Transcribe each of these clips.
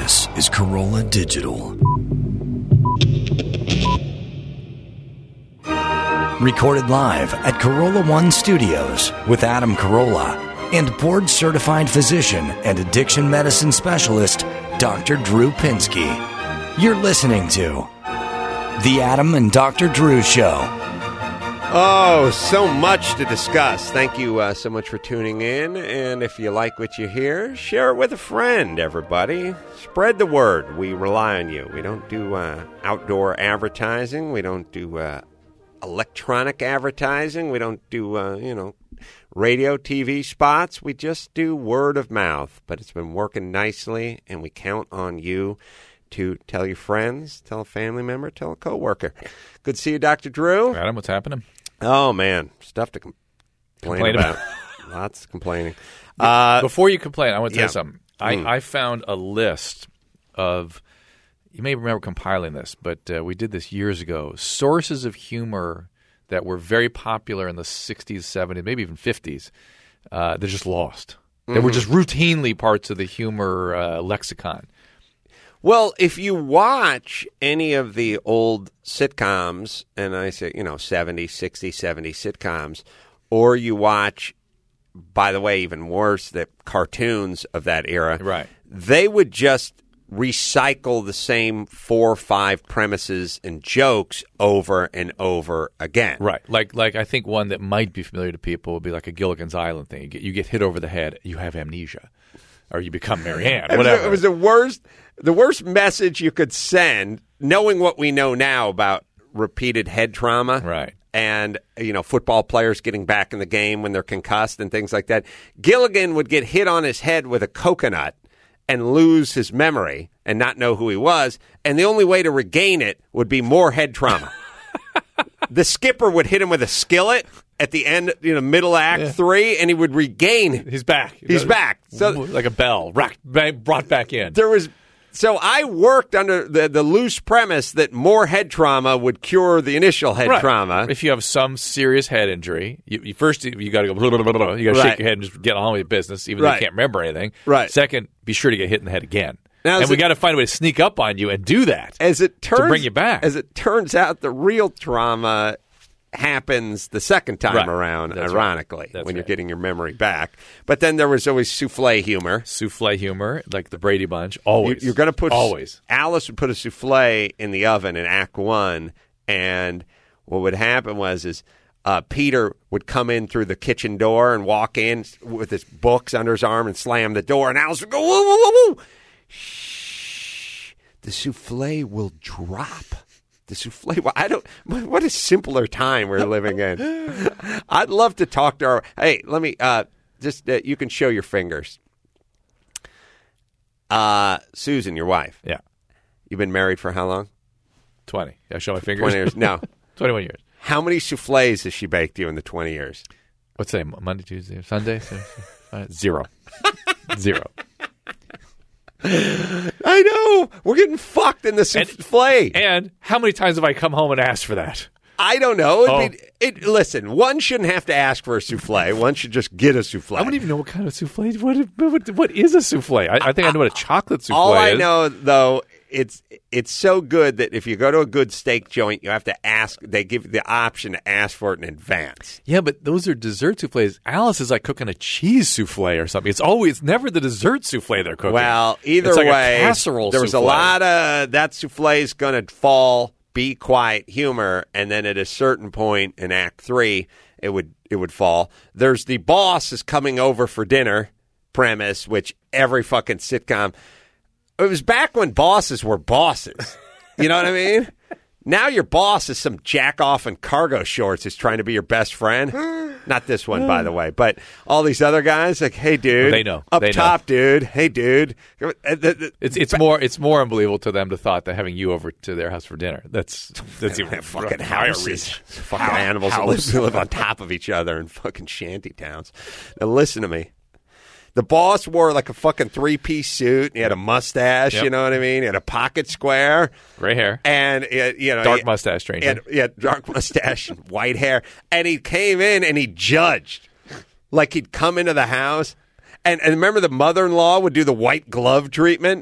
This is Corolla Digital. Recorded live at Corolla One Studios with Adam Carolla and board-certified physician and addiction medicine specialist, Dr. Drew Pinsky. You're listening to The Adam and Dr. Drew Show. Oh, so much to discuss. Thank you so much for tuning in. And if you like what you hear, share it with a friend, everybody. Spread the word. We rely on you. We don't do outdoor advertising. We don't do electronic advertising. We don't do, radio, TV spots. We just do word of mouth. But it's been working nicely, and we count on you to tell your friends, tell a family member, tell a coworker. Good to see you, Dr. Drew. Adam, what's happening? Oh, man. Stuff to complain about. Lots of complaining. Before you complain, I want to tell you something. I found a list of, you may remember compiling this, but we did this years ago, sources of humor that were very popular in the 60s, 70s, maybe even 50s. They're just lost. They were just routinely parts of the humor lexicon. Well, if you watch any of the old sitcoms, and I say, 70s, 60s, 70s sitcoms, or you watch, by the way, even worse, the cartoons of that era, right? They would just recycle the same 4 or 5 premises and jokes over and over again. Right. Like I think one that might be familiar to people would be like a Gilligan's Island thing. You get hit over the head, you have amnesia. Or you become Marianne, whatever. It was the worst message you could send, knowing what we know now about repeated head trauma. Right. And, football players getting back in the game when they're concussed and things like that. Gilligan would get hit on his head with a coconut and lose his memory and not know who he was. And the only way to regain it would be more head trauma. The skipper would hit him with a skillet at the end, middle act 3, and he would regain. He's back. He's back. So, like a bell, brought back in. So I worked under the loose premise that more head trauma would cure the initial head trauma. If you have some serious head injury, you got to go. Blah, blah, blah, blah. You got to shake your head and just get on with your business, even though you can't remember anything. Right. Second, be sure to get hit in the head again. Now, and we got to find a way to sneak up on you and do that to bring you back. As it turns out, the real trauma happens the second time around, ironically, when you're getting your memory back. But then there was always souffle humor. Souffle humor, like the Brady Bunch, always. You're going to put always. Alice would put a souffle in the oven in Act 1, and what would happen was Peter would come in through the kitchen door and walk in with his books under his arm and slam the door, and Alice would go, whoa, whoa, whoa, whoa. Shh, the souffle will drop. The souffle. What a simpler time we're living in. I'd love to talk to her. Hey, let me you can show your fingers. Susan, your wife. Yeah. You've been married for how long? 20. I show my fingers. 20 years. No. 21 years. How many souffles has she baked you in the 20 years? What's today? Monday, Tuesday, Sunday? 0. 0. I know. We're getting fucked in the souffle. And how many times have I come home and asked for that? I don't know. Listen, one shouldn't have to ask for a souffle. One should just get a souffle. I don't even know what kind of souffle. What is a souffle? I think I know what a chocolate souffle All I is. know, though, it's so good that if you go to a good steak joint, you have to ask. They give you the option to ask for it in advance. Yeah, but those are dessert souffles. Alice is like cooking a cheese souffle or something. It's never the dessert souffle they're cooking. Well, either it's like way, a casserole there was souffle. a lot of that souffle is going to fall. Be quiet humor, and then at a certain point in Act 3, it would fall. There's the boss is coming over for dinner premise, which every fucking sitcom. It was back when bosses were bosses. You know what I mean? Now your boss is some jack off in cargo shorts who's trying to be your best friend. Not this one, by the way, but all these other guys, like, hey, dude, they know. Up They top, know. dude, hey, dude. It's more unbelievable to them to thought that having you over to their house for dinner. That's even fucking higher houses, reach. fucking animals who live on top of each other in fucking shanty towns. Now listen to me. The boss wore like a fucking 3-piece suit. He had a mustache, you know what I mean? He had a pocket square. Gray hair. And, dark mustache, stranger. Dark mustache and white hair. And he came in and he judged. Like he'd come into the house. And remember the mother-in-law would do the white glove treatment? Yeah.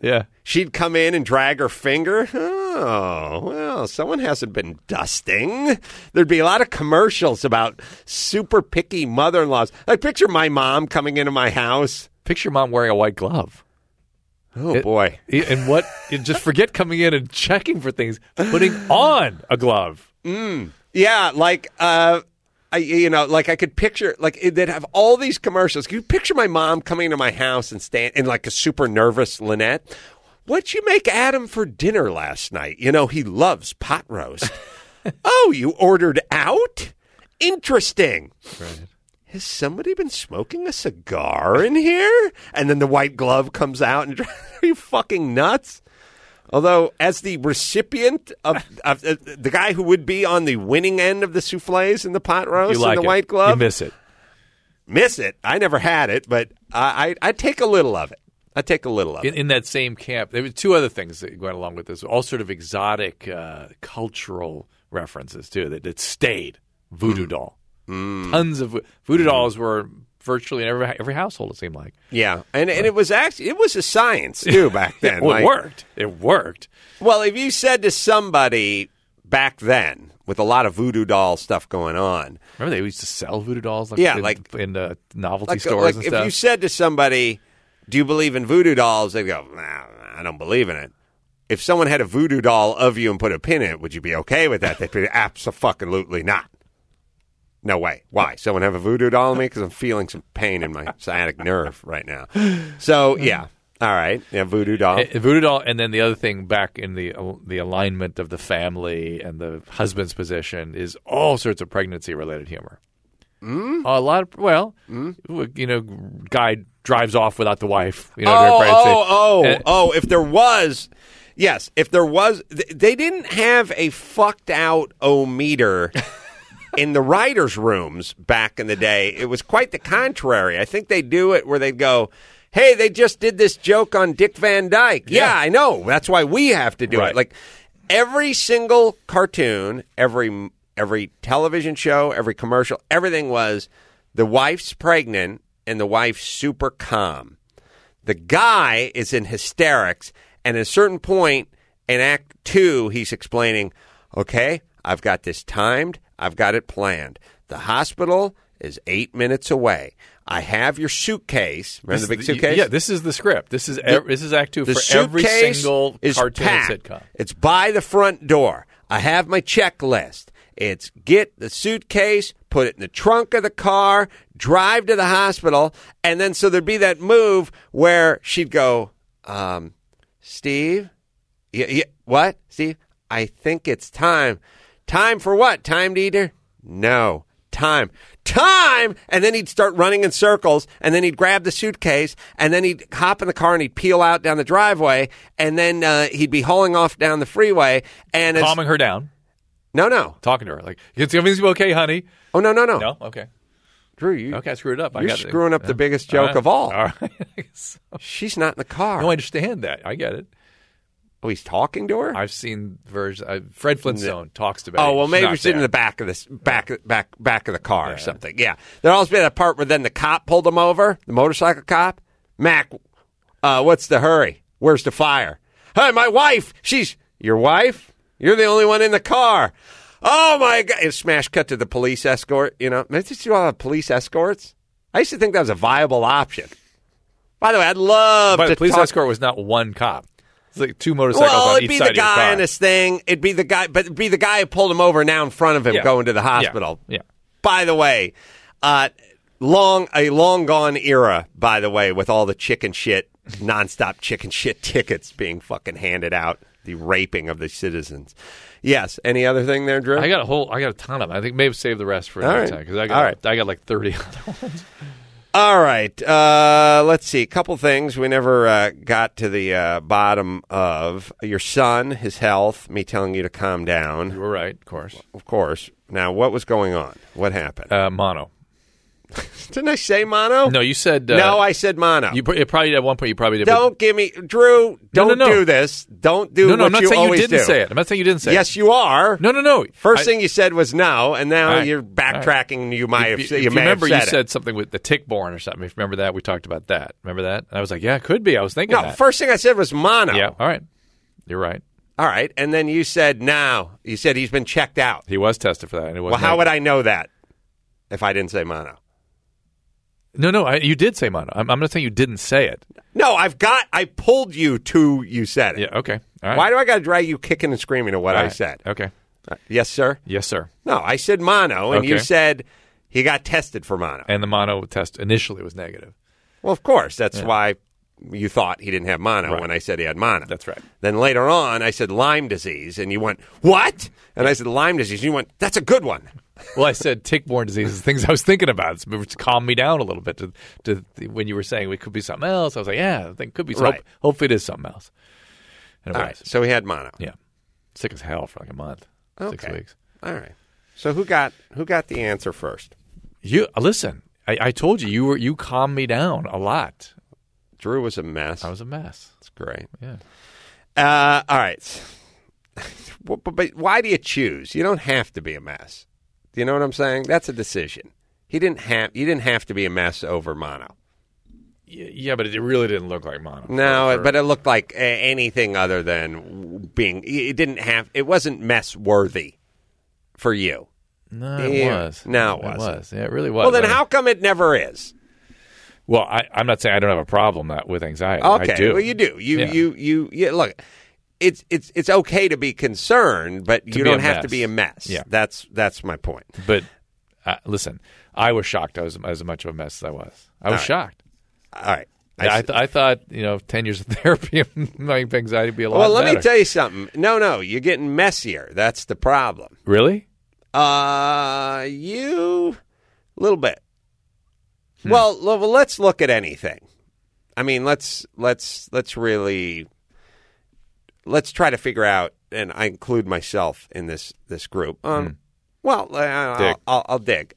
she'd come in and drag her finger. Oh, well, someone hasn't been dusting. There'd be a lot of commercials about super picky mother-in-laws. I picture my mom coming into my house. Picture mom wearing a white glove. Oh, boy. And what? Just forget coming in and checking for things. Putting on a glove. Yeah, like, I could picture, like, they'd have all these commercials. Can you picture my mom coming into my house and stand in, like, a super nervous Lynette? What'd you make Adam for dinner last night? You know, he loves pot roast. Oh, you ordered out? Interesting. Right. Has somebody been smoking a cigar in here? And then the white glove comes out and are you fucking nuts? Although, as the recipient of the guy who would be on the winning end of the souffles and the pot roast and the white glove. You miss it. Miss it. I never had it, but I take a little of it. I take a little of it. In that same camp, there were two other things that went along with this. All sort of exotic cultural references, too, that stayed. Voodoo doll. Tons of voodoo dolls were virtually in every household, it seemed like. Yeah, and it was actually a science, too, back then. Well, it worked. It worked. Well, if you said to somebody back then, with a lot of voodoo doll stuff going on. Remember they used to sell voodoo dolls in novelty stores and stuff? If you said to somebody, do you believe in voodoo dolls? They'd go, nah, I don't believe in it. If someone had a voodoo doll of you and put a pin in it, would you be okay with that? They'd be absolutely not. No way. Why? Someone have a voodoo doll on me? Because I'm feeling some pain in my sciatic nerve right now. So, yeah. All right. Yeah, voodoo doll. Voodoo doll, and then the other thing back in the alignment of the family and the husband's position is all sorts of pregnancy-related humor. A lot of, guy drives off without the wife. If there was, yes, they didn't have a fucked out O-meter in the writers' rooms back in the day. It was quite the contrary. I think they do it where they'd go, hey, they just did this joke on Dick Van Dyke. Yeah, I know. That's why we have to do it. Like every single cartoon, every television show, every commercial, everything was the wife's pregnant and the wife's super calm. The guy is in hysterics, and at a certain point in Act 2, he's explaining, okay, I've got this timed. I've got it planned. The hospital is 8 minutes away. I have your suitcase. Remember the big suitcase? Yeah, this is the script. This is Act 2 for every single cartoon and sitcom. It's by the front door. I have my checklist. It's get the suitcase, put it in the trunk of the car, drive to the hospital, and then so there'd be that move where she'd go, Steve? Yeah, what? Steve? I think it's time. Time for what? Time to eat her? No. Time. And then he'd start running in circles, and then he'd grab the suitcase, and then he'd hop in the car and he'd peel out down the driveway, and then he'd be hauling off down the freeway. And calming her down. No. Talking to her. Like, it's going to be okay, honey. Oh, no. No? Okay. Drew, I screwed it up. You're screwing up the biggest joke of all. All right. She's not in the car. No, I understand that. I get it. Oh, he's talking to her? I've seen versions. Fred Flintstone talks about it. Oh, well, maybe she's in the back of this back of the car or something. Yeah. There'll also be that part where then the cop pulled him over, the motorcycle cop. Mac, what's the hurry? Where's the fire? Hey, my wife. Your wife? You're the only one in the car. Oh, my God. It's smash cut to the police escort. You know, maybe you all have police escorts? I used to think that was a viable option. By the way, I'd love to the police escort was not one cop. It's like two motorcycles on each side of your car. It'd be the guy in this thing. It'd be the guy who pulled him over now in front of him going to the hospital. Yeah. By the way, a long gone era, by the way, with all the nonstop chicken shit tickets being fucking handed out, the raping of the citizens. Yes. Any other thing there, Drew? I got a ton of them. I think maybe save the rest for another time because I got like 30 other ones. All right. Let's see. A couple things we never got to the bottom of. Your son, his health, me telling you to calm down. You were right, of course. Of course. Now, what was going on? What happened? Mono. Didn't I say mono? No, you said... no, I said mono. It probably at one point you probably did. Don't give me... Drew, don't do this. Don't do what you always do. No, I'm not saying you didn't say it. I'm not saying you didn't say it. Yes, you are. No. First thing you said was no, and now right. you're backtracking. Right. You might have said remember, you it. said something with the tick-borne or something. If you remember that, we talked about that. Remember that? And I was like, yeah, it could be. I was thinking that. No, first thing I said was mono. Yeah, all right. You're right. All right, and then you said no. You said he's been checked out. He was tested for that. And it was how would I know that if I didn't say mono? No, you did say mono. I'm not saying you didn't say it. No, I pulled you to you said it. Yeah, okay. All right. Why do I got to drag you kicking and screaming at what I said? Okay. Yes, sir? Yes, sir. No, I said mono, and you said he got tested for mono. And the mono test initially was negative. Well, of course. That's why you thought he didn't have mono right. when I said he had mono. That's right. Then later on, I said Lyme disease, and you went, what? And I said Lyme disease, and you went, that's a good one. Well, I said tick-borne diseases, things I was thinking about. It's calmed me down a little bit to when you were saying it could be something else. I was like, yeah, I think it could be something. Right. Hopefully it is something else. And it was. Right, so he had mono. Yeah. Sick as hell for like a month. Okay. 6 weeks. All right. So who got the answer first? You listen, I told you you calmed me down a lot. Drew was a mess. I was a mess. That's great. Yeah. All right. But why do you choose? You don't have to be a mess. Do you know what I'm saying? That's a decision. You didn't have to be a mess over mono. Yeah, but it really didn't look like mono. No, but it looked like anything other than being. It wasn't mess worthy for you. No, it was. No, it wasn't. It was. Yeah, it really was. Well, then how come it never is? Well, I'm not saying I don't have a problem with anxiety. Okay, I do. Well, you do. You look. It's okay to be concerned, but you don't have to be a mess. Yeah. That's my point. But listen, I was shocked. I was as much of a mess as I was. I was shocked. All right. I thought 10 years of therapy my anxiety would be a lot better. Well, let me tell you something. No, you're getting messier. That's the problem. Really? You a little bit. Well, let's look at anything. I mean, let's really try to figure out, and I include myself in this group. Well, I'll dig.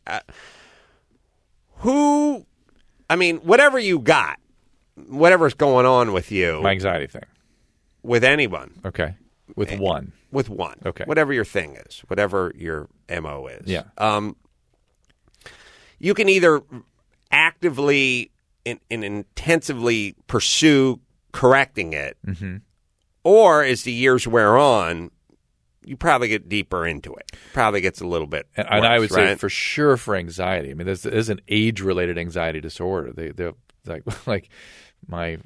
Whatever you got, whatever's going on with you, my anxiety thing, with anyone, okay, with one, okay, whatever your thing is, whatever your MO is, yeah. You can either actively and intensively pursue correcting it, or as the years wear on, you probably get deeper into it. Probably gets a little bit worse, and I would right? say for sure for anxiety. I mean, there's an age-related anxiety disorder. They're like my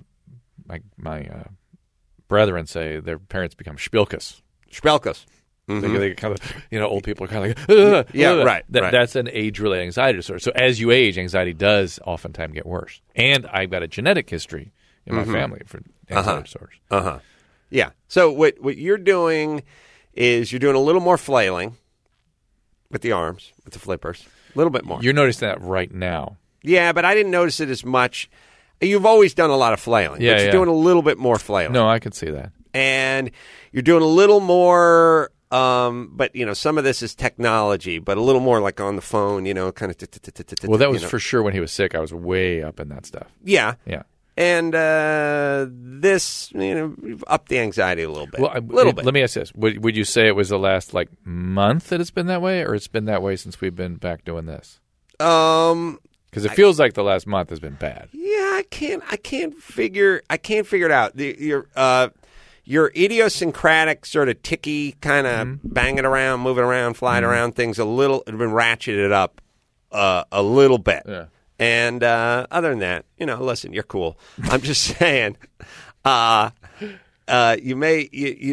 brethren say their parents become spilkus. Mm-hmm. They kind of, old people are kind of like, yeah, right. That's an age-related anxiety disorder. So as you age, anxiety does oftentimes get worse. And I've got a genetic history in my family for anxiety disorders. Yeah. So what you're doing is you're doing a little more flailing with the arms, with the flippers, a little bit more. You're noticing that right now. Yeah, but I didn't notice it as much. You've always done a lot of flailing, but you're doing a little bit more flailing. No, I can see that. And you're doing a little more, but, some of this is technology, but a little more like on the phone, kind of. Well, that was for sure when he was sick. I was way up in that stuff. Yeah. Yeah. And this, upped the anxiety a little bit. Well, bit. Let me ask this. Would you say it was the last, month that it's been that way, or it's been that way since we've been back doing this? Because it feels like the last month has been bad. Yeah, I can't figure it out. Your idiosyncratic sort of ticky kind of banging around, moving around, flying around things have been ratcheted up a little bit. Yeah. And other than that, listen, you're cool. I'm just saying, you may,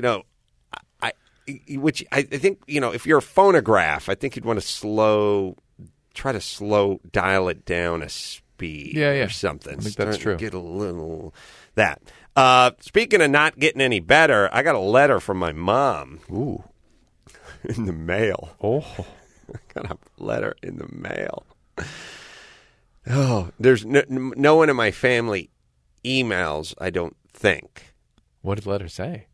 I think, if you're a phonograph, I think you'd want to try to dial it down a speed or something. I think that's true. Get a little that. Speaking of not getting any better, I got a letter from my mom. Ooh. In the mail. Oh. I got a letter in the mail. Oh, there's no one in my family emails, I don't think. What did the letter say?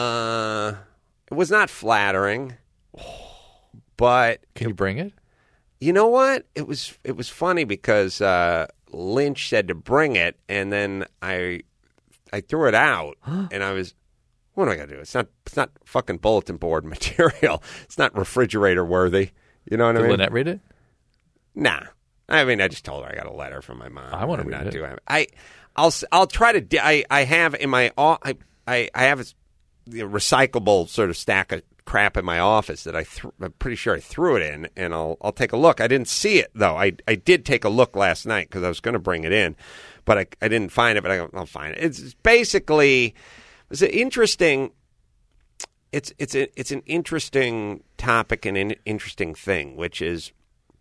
It was not flattering, but... Can you bring it? You know what? It was funny because Lynch said to bring it, and then I threw it out, and I was, what am I going to do? It's not fucking bulletin board material. It's not refrigerator worthy. You know what I mean? Did Lynette read it? Nah. I mean, I just told her I got a letter from my mom. I want to read it. I'll try to. I have in my I have a recyclable sort of stack of crap in my office that I'm pretty sure I threw it in, and I'll take a look. I didn't see it though. I did take a look last night because I was going to bring it in, but I didn't find it. But I'll find it. It's basically it's an interesting. It's an interesting topic and an interesting thing, which is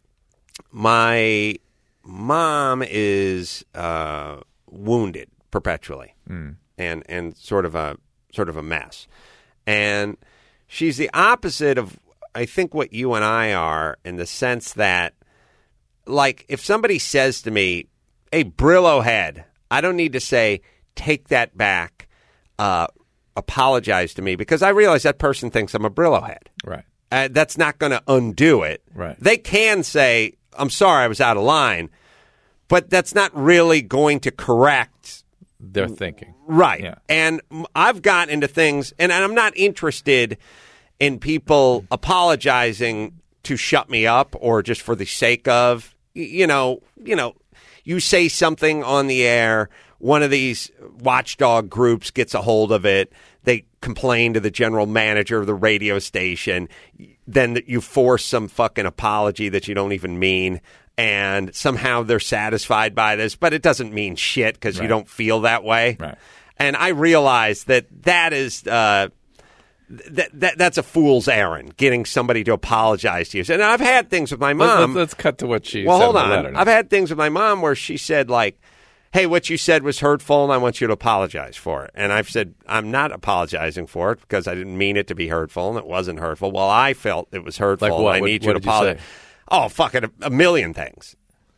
my mom is wounded perpetually and sort of a mess, and she's the opposite of, I think, what you and I are, in the sense that, like, if somebody says to me, hey, Brillo head, I don't need to say, take that back, apologize to me, because I realize that person thinks I'm a Brillo head. Right. That's not going to undo it. Right. They can say, I'm sorry, I was out of line, but that's not really going to correct their thinking. Right. Yeah. And I've gotten into things, and I'm not interested in people apologizing to shut me up or just for the sake of, you say something on the air, one of these watchdog groups gets a hold of it, they complain to the general manager of the radio station, then you force some fucking apology that you don't even mean. And somehow they're satisfied by this, but it doesn't mean shit because you don't feel that way. Right. And I realize that is that's a fool's errand, getting somebody to apologize to you. And I've had things with my mom. Let's cut to what she said. Well, hold in on. the letter now. I've had things with my mom where she said, like, hey, what you said was hurtful, and I want you to apologize for it. And I've said, I'm not apologizing for it because I didn't mean it to be hurtful, and it wasn't hurtful. Well, I felt it was hurtful. Like what? I need what you to did you apologize. say? Oh, fucking a million things.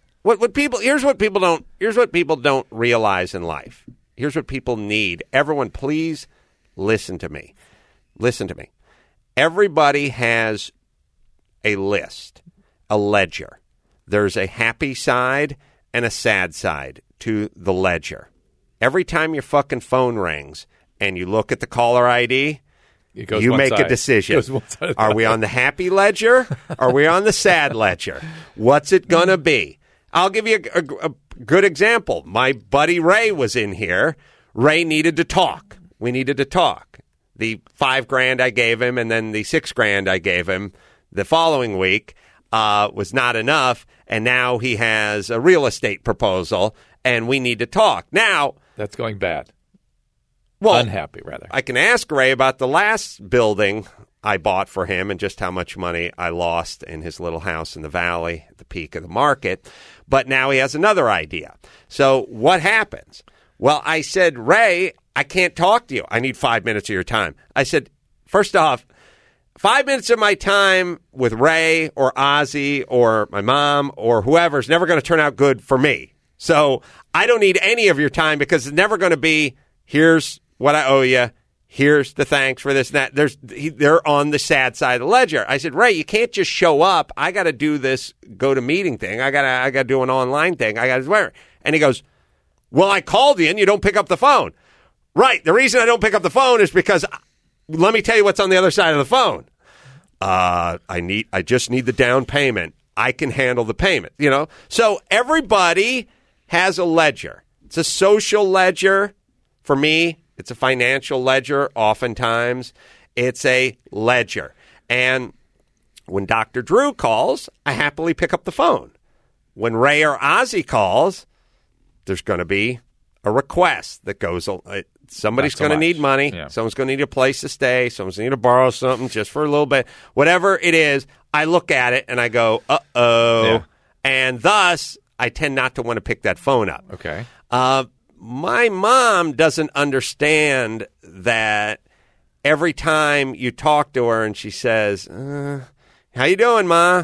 Here's what people don't realize in life. Here's what people need. Everyone, please listen to me. Listen to me. Everybody has a list, a ledger. There's a happy side and a sad side to the ledger. Every time your fucking phone rings and you look at the caller ID, you make a decision. Are we on the happy ledger? Are we on the sad ledger? What's it going to be? I'll give you a good example. My buddy Ray was in here. Ray needed to talk. We needed to talk. The $5,000 I gave him and then the $6,000 I gave him the following week was not enough, and now he has a real estate proposal, and we need to talk. Now, that's going bad. Well, unhappy, rather. I can ask Ray about the last building I bought for him and just how much money I lost in his little house in the valley at the peak of the market. But now he has another idea. So what happens? Well, I said, Ray, I can't talk to you. I need 5 minutes of your time. I said, first off, 5 minutes of my time with Ray or Ozzy or my mom or whoever is never going to turn out good for me. So I don't need any of your time because it's never going to be, here's what I owe you. Here's the thanks for this and that. They're on the sad side of the ledger. I said, Ray, you can't just show up. I got to do this go-to-meeting thing. I got to do an online thing. I got to swear. And he goes, well, I called you and you don't pick up the phone. Right. The reason I don't pick up the phone is because let me tell you what's on the other side of the phone. I just need the down payment. I can handle the payment, So everybody has a ledger. It's a social ledger. For me, it's a financial ledger. Oftentimes, it's a ledger. And when Dr. Drew calls, I happily pick up the phone. When Ray or Ozzy calls, there's going to be a request that goes. Somebody's going to need money. Yeah. Someone's going to need a place to stay. Someone's going to need to borrow something just for a little bit. Whatever it is, I look at it and I go, uh-oh. Yeah. And thus, I tend not to want to pick that phone up. Okay. My mom doesn't understand that every time you talk to her and she says, how you doing, Ma?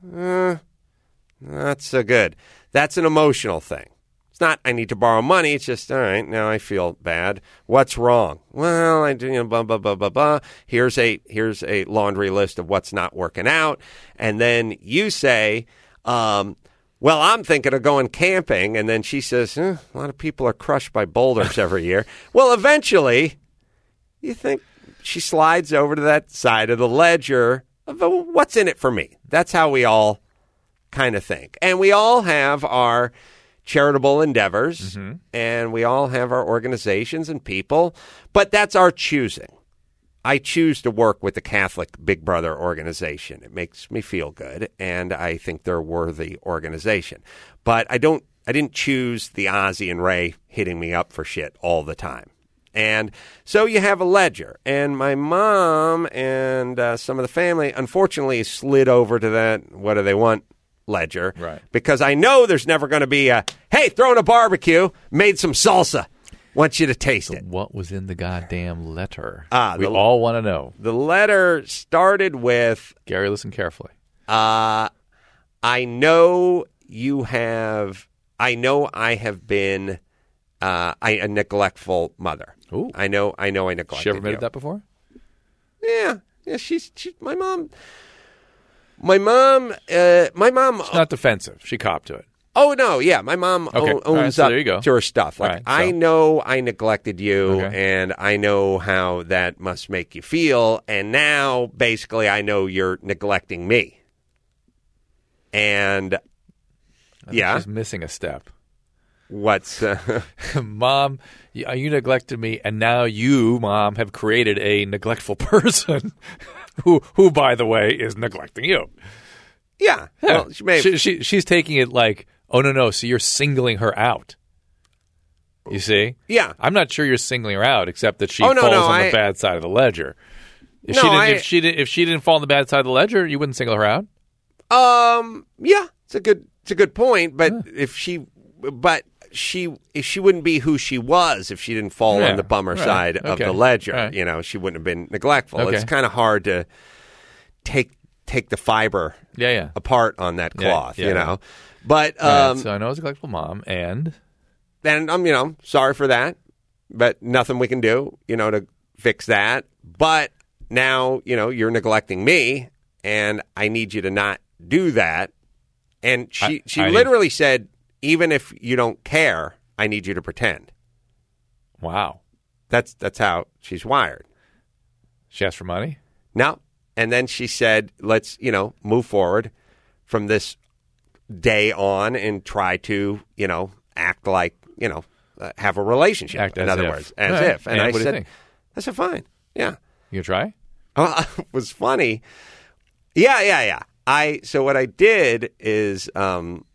Not so good. That's an emotional thing. It's not, I need to borrow money. It's just, all right, now I feel bad. What's wrong? Well, I do, blah, blah, blah, blah, blah. Here's a laundry list of what's not working out. And then you say, Well, I'm thinking of going camping. And then she says, a lot of people are crushed by boulders every year. Well, eventually, you think she slides over to that side of the ledger of what's in it for me. That's how we all kind of think. And we all have our charitable endeavors, and we all have our organizations and people, but that's our choosing. I choose to work with the Catholic Big Brother organization. It makes me feel good, and I think they're a worthy organization. But I didn't choose the Ozzy and Ray hitting me up for shit all the time. And so you have a ledger. And my mom and some of the family, unfortunately, slid over to that what do they want ledger. Right. Because I know there's never going to be a, hey, throwing a barbecue, made some salsa. Want you to taste it. What was in the goddamn letter? We all want to know. The letter started with, Gary, listen carefully. I know I have been a neglectful mother. Ooh. I know I neglected She ever admitted you. that before? Yeah. She's my mom. My mom. It's not defensive. She copped to it. Oh no, yeah. My mom owns so up there you go. to her stuff. Like Right, I know I neglected you, Okay. and I know how that must make you feel. And now, basically, I know you're neglecting me. And I think she's missing a step. what's Mom, you neglected me, and now you, Mom, have created a neglectful person who, by the way, is neglecting you. yeah. Well, She's taking it like, oh, no, so you're singling her out. You see? Yeah. I'm not sure you're singling her out, except that she Oh, no, falls no, on the bad side of the ledger. If she didn't fall on the bad side of the ledger, you wouldn't single her out? Yeah, it's a good point. But if she wouldn't be who she was if she didn't fall on the bummer side of the ledger. Right. You know, she wouldn't have been neglectful. Okay. It's kind of hard to take the fiber apart on that cloth. Yeah. You know, but So I know it's a neglectful mom, and I'm sorry for that, but nothing we can do to fix that. But now you're neglecting me, and I need you to not do that. And she literally said, even if you don't care, I need you to pretend. wow. That's how she's wired. She asked for money? No. And then she said, let's, move forward from this day on and try to, act like, have a relationship. Act in as other if. words, as Right. if. And And I what do you said, think? I said, fine. Yeah. You gonna try? It was funny. Yeah. So what I did is, but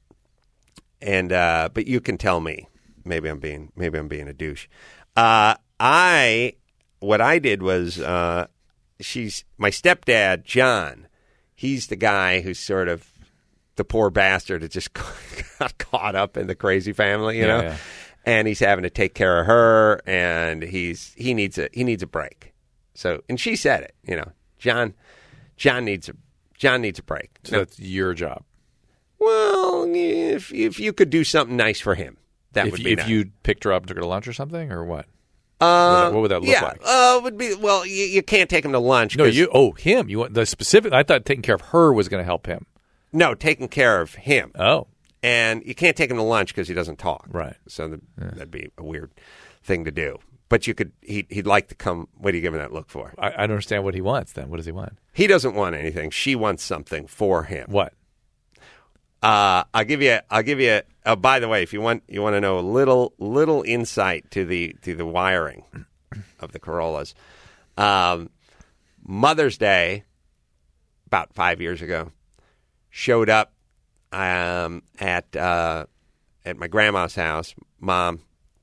you can tell me. Maybe I'm being a douche. What I did was, she's my stepdad, John. He's the guy who's sort of the poor bastard that just got caught up in the crazy family, you know. Yeah. And he's having to take care of her, and he needs a break. So, and she said it, John needs a break. So that's your job. Well, if you could do something nice for him, that would be nice. If you picked her up and took her to lunch or something, or what? What would that look like? It would be, well, you can't take him to lunch. No, him. You want the specific. I thought taking care of her was going to help him. No, taking care of him. Oh, And you can't take him to lunch because he doesn't talk. Right. So that'd be a weird thing to do. But you could. He'd like to come. What are you giving that look for? I don't understand what he wants. Then what does he want? He doesn't want anything. She wants something for him. What? I'll give you. By the way, if you want to know a little insight to the wiring of the Corollas, Mother's Day, about 5 years ago, showed up at my grandma's house. Mom,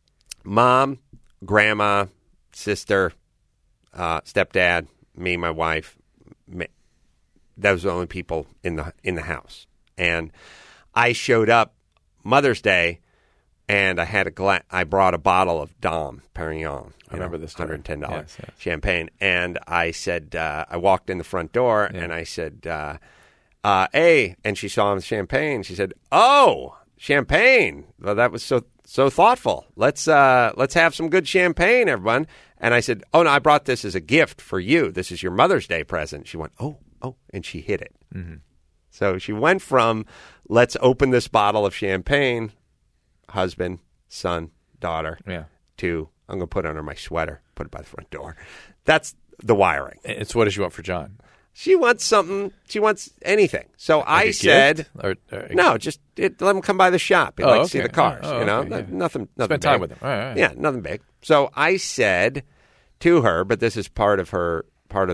grandma, sister, stepdad, me, my wife. Those were the only people in the house. And I showed up Mother's Day, and I had I brought a bottle of Dom Perignon. I remember this story. $110 Yes. champagne. And I said, I walked in the front door, and I said, hey, and she saw the champagne. She said, oh, champagne. Well, that was so thoughtful. Let's have some good champagne, everyone. And I said, oh, no, I brought this as a gift for you. This is your Mother's Day present. She went, oh, and she hid it. Mm-hmm. So she went from let's open this bottle of champagne, husband, son, daughter, Yeah. to, I'm going to put it under my sweater, put it by the front door. That's the wiring. It's what does she want for John? She wants something. She wants anything. So I said, no, just let him come by the shop. He'd like to see the cars. Nothing Spend big. time with him. All right. Yeah, nothing big. So I said to her, but this is part of the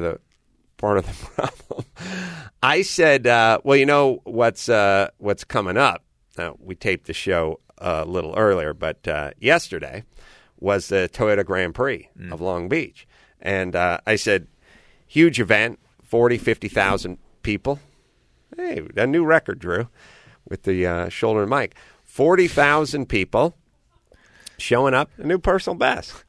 problem. I said, well, you know what's coming up. We taped the show a little earlier, but yesterday was the Toyota Grand Prix of Long Beach, and I said, huge event. 50,000 people. Hey, a new record, Drew, with the shoulder mic. 40,000 people showing up, a new personal best.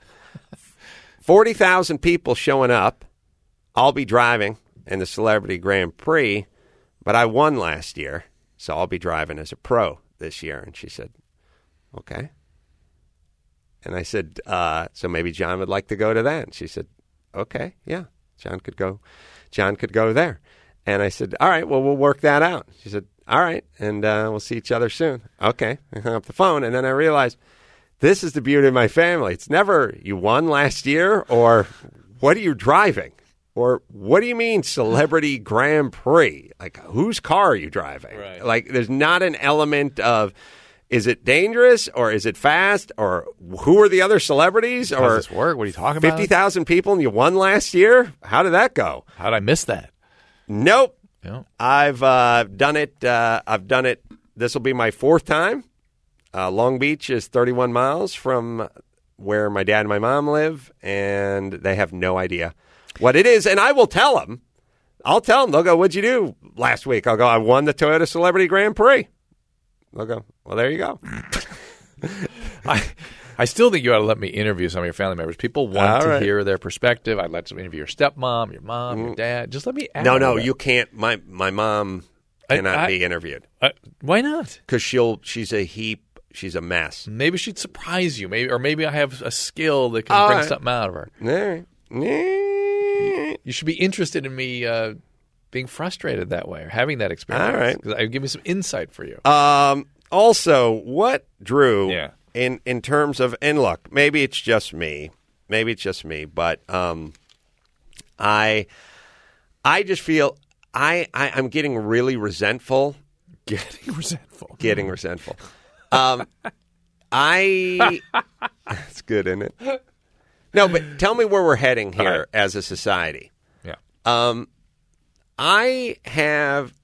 40,000 people showing up. I'll be driving in the Celebrity Grand Prix, but I won last year, so I'll be driving as a pro this year. And she said, okay. And I said, so maybe John would like to go to that. And she said, okay, yeah, John could go there. And I said, all right, well, we'll work that out. She said, all right, and we'll see each other soon. Okay. I hung up the phone, and then I realized this is the beauty of my family. It's never you won last year or what are you driving? Or what do you mean Celebrity Grand Prix? Like, whose car are you driving? Right. Like, there's not an element of, is it dangerous or is it fast or who are the other celebrities? How or does this work? What are you talking about? 50,000 people and you won last year? How did that go? How did I miss that? Nope. No. I've done it. This will be my fourth time. Long Beach is 31 miles from where my dad and my mom live, and they have no idea what it is. And I will tell them. I'll tell them. They'll go, what'd you do last week? I'll go, I won the Toyota Celebrity Grand Prix. They'll go, well, there you go. I still think you ought to let me interview some of your family members. People want to hear their perspective. I'd let them interview your stepmom, your mom, your dad. Just let me ask. No, you can't. My mom cannot be interviewed. Why not? Because she's a heap. She's a mess. Maybe she'd surprise you. Maybe I have a skill that can bring something out of her. You should be interested in me being frustrated that way or having that experience. All right. Because I would give me some insight for you. Also, what, Drew, Yeah. in terms of, and look, maybe it's just me, but I just feel I'm getting really resentful. Getting resentful. That's good, isn't it? No, but tell me where we're heading here as a society. Yeah. I have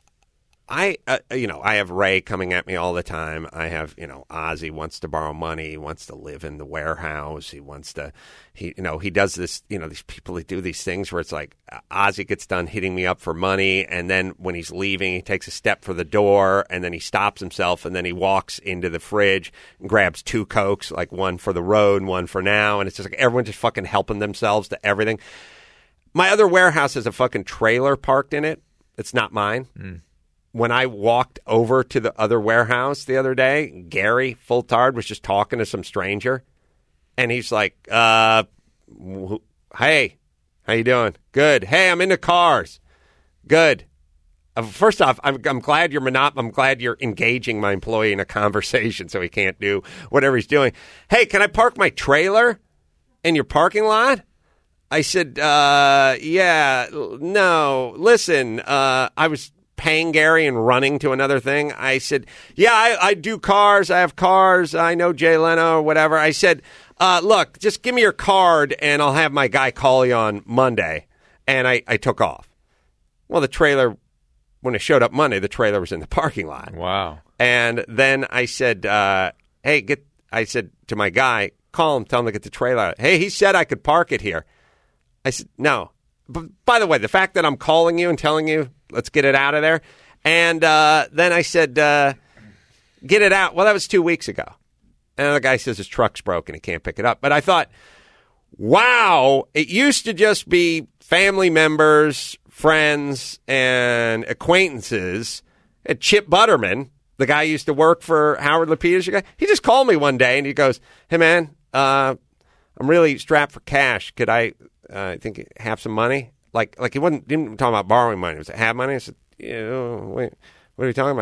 Ray coming at me all the time. I have, Ozzy wants to borrow money. He wants to live in the warehouse. He does this, these people that do these things where it's like Ozzy gets done hitting me up for money. And then when he's leaving, he takes a step for the door and then he stops himself and then he walks into the fridge and grabs 2 Cokes, like one for the road and one for now. And it's just like everyone's just fucking helping themselves to everything. My other warehouse has a fucking trailer parked in it. It's not mine. When I walked over to the other warehouse the other day, Gary Fultard was just talking to some stranger. And he's like, hey, how you doing? Good. Hey, I'm into cars. Good. First off, I'm glad I'm glad you're engaging my employee in a conversation so he can't do whatever he's doing. Hey, can I park my trailer in your parking lot? I said, yeah, no, listen, I was paying Gary and running to another thing. I said, yeah, I do cars. I have cars. I know Jay Leno or whatever. I said, look, just give me your card and I'll have my guy call you on Monday. And I took off. Well, the trailer, when it showed up Monday, the trailer was in the parking lot. Wow. And then I said, I said to my guy, call him, tell him to get the trailer. Hey, he said I could park it here. I said, no. But by the way, the fact that I'm calling you and telling you, let's get it out of there. And then I said, get it out. Well, that was 2 weeks ago. And the guy says his truck's broken. He can't pick it up. But I thought, wow, it used to just be family members, friends, and acquaintances. And Chip Butterman, the guy who used to work for Howard Lapidus, he just called me one day and he goes, hey, man, I'm really strapped for cash. Could I think have some money? Like he didn't talk about borrowing money. He was like, have money? I said, wait, what are you talking about here?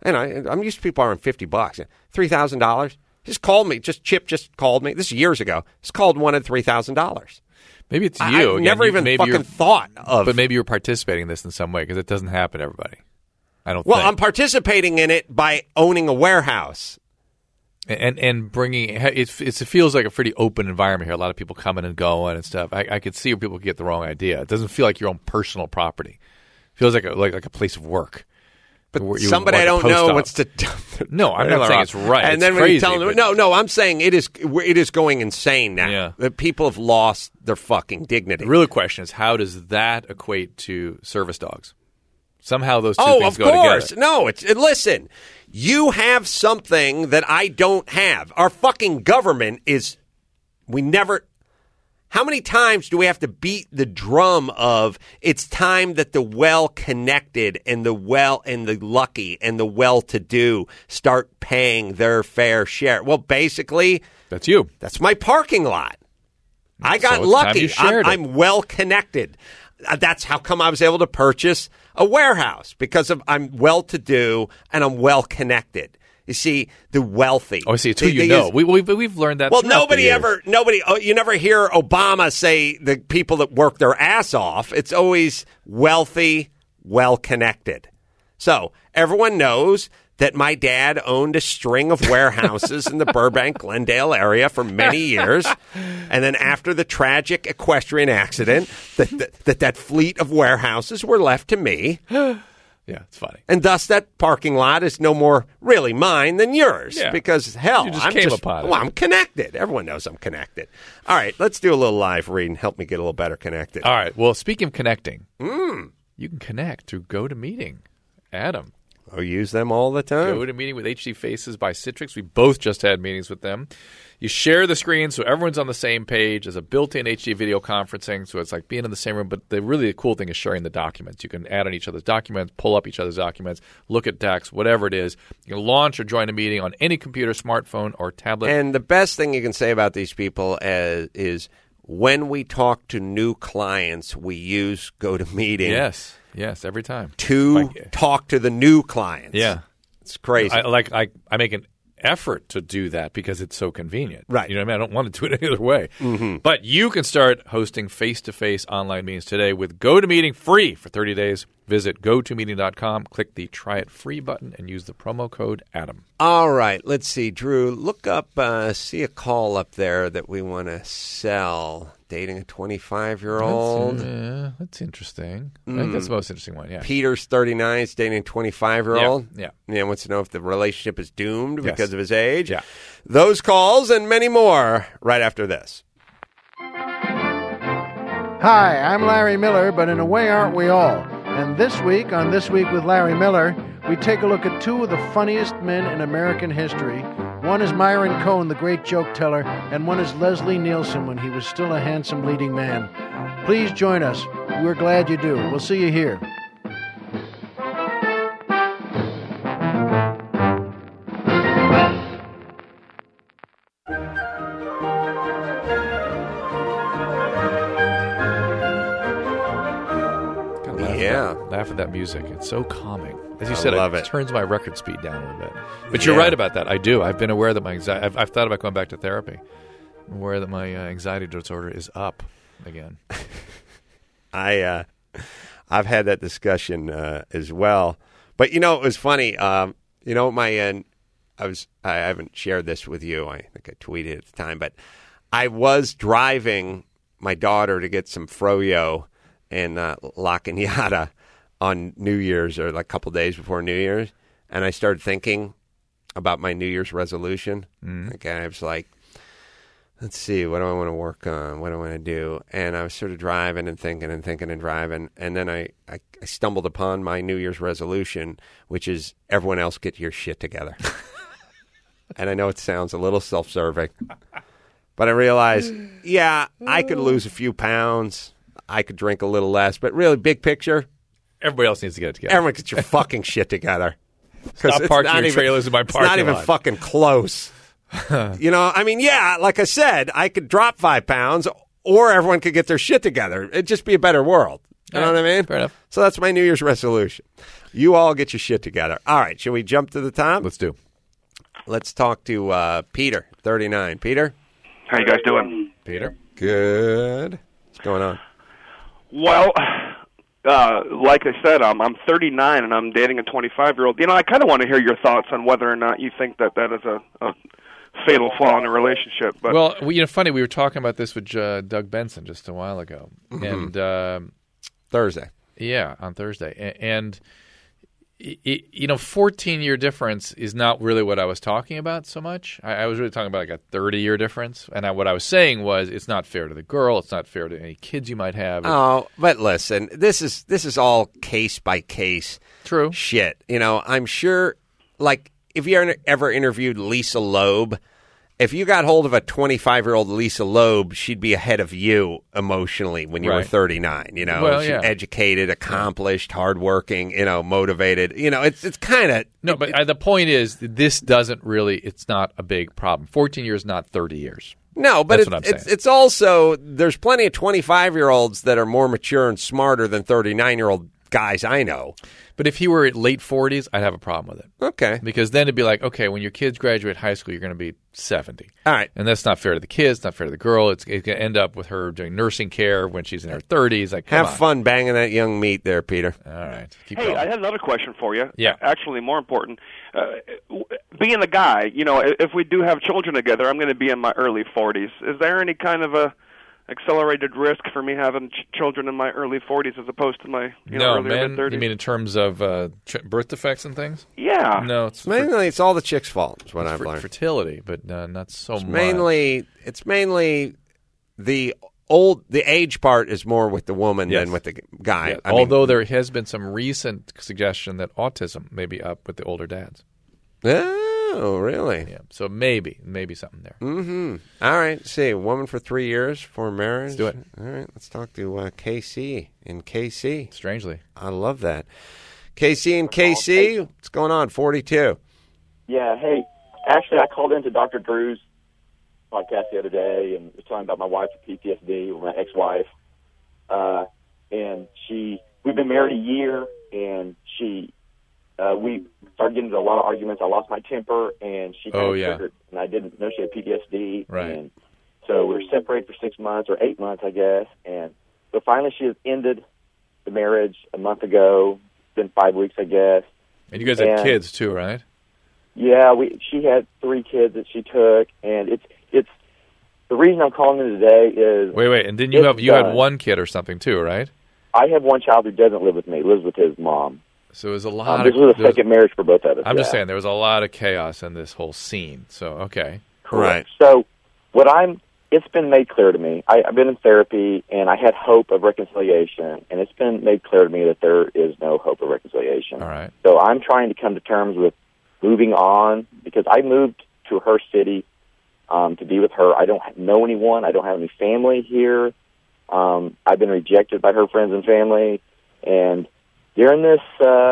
And I'm used to people borrowing $50, $3,000. Just called me. Chip just called me. This is years ago. Just called and wanted $3,000. Maybe it's you. I've never even fucking thought of. But maybe you're participating in this in some way because it doesn't happen to everybody. I don't. Well, think. I'm participating in it by owning a warehouse. And bringing it feels like a pretty open environment here. A lot of people coming and going and stuff. I could see where people get the wrong idea. It doesn't feel like your own personal property. It feels like a place of work. But somebody I don't know wants to. No, I'm not saying it's right. And it's then crazy, when you tell them, no, I'm saying it is going insane now. Yeah. That people have lost their fucking dignity. The real question is, how does that equate to service dogs? Somehow those two things go together. Oh, of course. No, listen, you have something that I don't have. Our fucking government is, how many times do we have to beat the drum of it's time that the well-connected and the lucky and the well-to-do start paying their fair share? Well, basically, that's you. That's my parking lot. I got lucky. I'm well-connected. That's how come I was able to purchase a warehouse, because I'm well-to-do and I'm well-connected. You see, the wealthy. Oh, I see. It's who you know. We've learned that. Well, you never hear Obama say the people that work their ass off. It's always wealthy, well-connected. So everyone knows that my dad owned a string of warehouses in the Burbank, Glendale area for many years. And then after the tragic equestrian accident, that fleet of warehouses were left to me. Yeah, it's funny. And thus that parking lot is no more really mine than yours. Yeah. Because, hell, you just came upon it. Well, I'm connected. Everyone knows I'm connected. All right, let's do a little live read and help me get a little better connected. All right. Well, speaking of connecting, you can connect through GoToMeeting. Adam. Oh, use them all the time? GoToMeeting with HD Faces by Citrix. We both just had meetings with them. You share the screen so everyone's on the same page. There's a built-in HD video conferencing, so it's like being in the same room. But the really cool thing is sharing the documents. You can add on each other's documents, pull up each other's documents, look at text, whatever it is. You can launch or join a meeting on any computer, smartphone, or tablet. And the best thing you can say about these people is when we talk to new clients, we use GoToMeeting. Yes, every time. To talk to the new clients. Yeah. It's crazy. I make an effort to do that because it's so convenient. Right. You know what I mean? I don't want to do it any other way. Mm-hmm. But you can start hosting face-to-face online meetings today with GoToMeeting free for 30 days. Visit GoToMeeting.com, click the Try It Free button, and use the promo code Adam. All right. Let's see. Drew, look up, see a call up there that we want to sell. Dating a 25-year-old. That's interesting. I think that's the most interesting one, yeah. Peter's 39, is dating a 25-year-old. Yeah. Wants to know if the relationship is doomed because of his age. Yeah. Those calls and many more right after this. Hi, I'm Larry Miller, but in a way, aren't we all? And this week, on This Week with Larry Miller, we take a look at two of the funniest men in American history. One is Myron Cohn, the great joke teller, and one is Leslie Nielsen when he was still a handsome leading man. Please join us. We're glad you do. We'll see you here. Laugh at that music. It's so calming. As you I said, love it it turns my record speed down a little bit. But you're right about that. I do. I've been aware that my anxiety... I've thought about going back to therapy. I'm aware that my anxiety disorder is up again. I've had that discussion as well. But, it was funny. I haven't shared this with you. I think I tweeted at the time. But I was driving my daughter to get some froyo in La Cañada on New Year's, or like a couple days before New Year's, and I started thinking about my New Year's resolution. Okay, I was like, let's see, what do I want to work on? What do I want to do? And I was sort of driving and thinking and driving, and then I stumbled upon my New Year's resolution, which is everyone else get your shit together. And I know it sounds a little self-serving, but I realized, I could lose a few pounds. I could drink a little less, but really, big picture, everybody else needs to get it together. Everyone get your fucking shit together. Stop parking your trailers in my parking lot. It's not even fucking close. Like I said, I could drop 5 pounds, or everyone could get their shit together. It'd just be a better world. You know what I mean? Fair enough. So that's my New Year's resolution. You all get your shit together. All right, shall we jump to the top? Let's do. Let's talk to Peter, 39. Peter? How you guys doing? Peter? Good. What's going on? Well, like I said, I'm 39 and I'm dating a 25-year-old. You know, I kind of want to hear your thoughts on whether or not you think that is a fatal flaw in a relationship. But well, funny, we were talking about this with Doug Benson just a while ago. And Thursday. Yeah, on Thursday. And 14-year difference is not really what I was talking about so much. I was really talking about like a 30-year difference. And what I was saying was it's not fair to the girl. It's not fair to any kids you might have. Oh, but listen, this is all case by case. True. Shit. I'm sure, like, if you ever interviewed Lisa Loeb, if you got hold of a 25-year-old Lisa Loeb, she'd be ahead of you emotionally when you were 39. Well, she's educated, accomplished, hardworking, motivated. It's kind of no. But the point is, this doesn't really. It's not a big problem. 14 years, not 30 years. No, but That's it's also there's plenty of 25-year-olds that are more mature and smarter than 39-year-old guys I know. But if he were at late 40s, I'd have a problem with it. Okay. Because then it'd be like, okay, when your kids graduate high school, you're going to be 70. All right. And that's not fair to the kids, not fair to the girl. It's going to end up with her doing nursing care when she's in her 30s. Like, have fun banging that young meat there, Peter. All right. Keep hey, going. I had another question for you. Yeah. Actually, more important. Being a guy, if we do have children together, I'm going to be in my early 40s. Is there any kind of a accelerated risk for me having children in my early 40s as opposed to my earlier mid-30s? You mean in terms of birth defects and things? Yeah. No, it's all the chicks' fault. Is what I've learned. Fertility, but not so much. It's mainly the age part is more with the woman than with the guy. Yeah. Although there has been some recent suggestion that autism may be up with the older dads. Oh, really? Yeah. So maybe something there. Mm-hmm. All right. See, woman for 3 years for marriage. Let's do it. All right. Let's talk to KC in KC. Strangely. I love that. KC in KC. What's going on? 42. Yeah. Hey, actually, I called into Dr. Drew's podcast the other day and was talking about my wife with PTSD, or my ex-wife. And we've been married a year, and we started getting into a lot of arguments. I lost my temper, and she kind of triggered, and I didn't know she had PTSD. Right. And so we were separated for 6 months or 8 months, I guess. And so finally she has ended the marriage a month ago. It's been 5 weeks, I guess. And you guys had kids too, right? Yeah, she had 3 kids that she took, and it's the reason I'm calling in today is wait, and then you had one kid or something too, right? I have one child who doesn't live with me, lives with his mom. So it was a lot this was a second marriage for both of us. I'm just saying there was a lot of chaos in this whole scene. So okay, correct. Right. So it's been made clear to me. I've been in therapy, and I had hope of reconciliation, and it's been made clear to me that there is no hope of reconciliation. All right. So I'm trying to come to terms with moving on, because I moved to her city to be with her. I don't know anyone. I don't have any family here. I've been rejected by her friends and family, and during this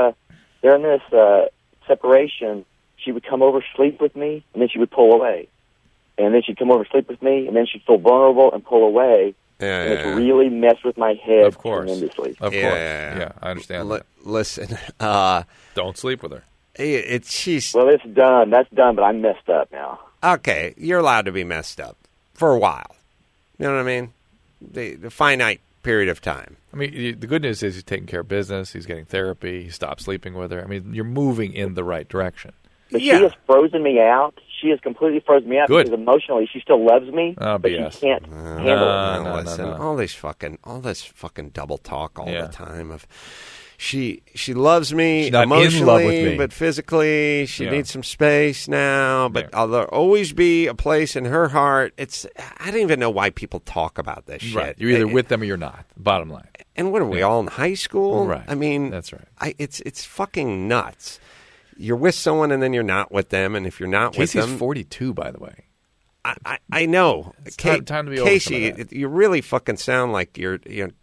separation, she would come over, sleep with me, and then she would pull away. And then she'd come over, sleep with me, and then she'd feel vulnerable and pull away. And it's really messed with my head tremendously. Of course. Yeah, I understand that. Listen. Don't sleep with her. Well, it's done. That's done, but I'm messed up now. Okay, you're allowed to be messed up for a while. You know what I mean? The finite period of time. I mean, the good news is he's taking care of business. He's getting therapy. He stopped sleeping with her. I mean, you're moving in the right direction. But she has frozen me out. She has completely frozen me out because emotionally she still loves me, but BS. she can't handle it. Listen, all this fucking double talk all the time of she loves me emotionally, in love with me. But physically she needs some space now. But there'll always be a place in her heart. I don't even know why people talk about this shit. Right. You're either with them or you're not. Bottom line. And what are we all in high school? Right. I mean, that's right. It's fucking nuts. You're with someone and then you're not with them, and if you're not Casey's with them, 42, by the way. I know. It's time to be over Casey, you really fucking sound like you